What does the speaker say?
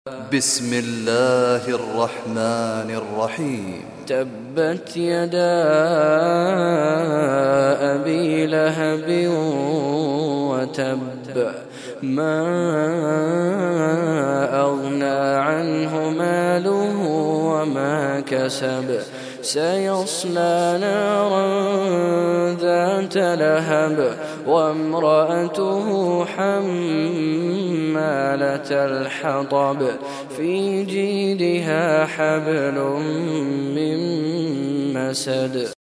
بسم الله الرحمن الرحيم. تبت يدا أبي لهب وتب ما أغنى عنه ماله وما كسب سيصلى نارا ذات لهب وامرأته حمالة الحطب في جيدها حبل من مسد.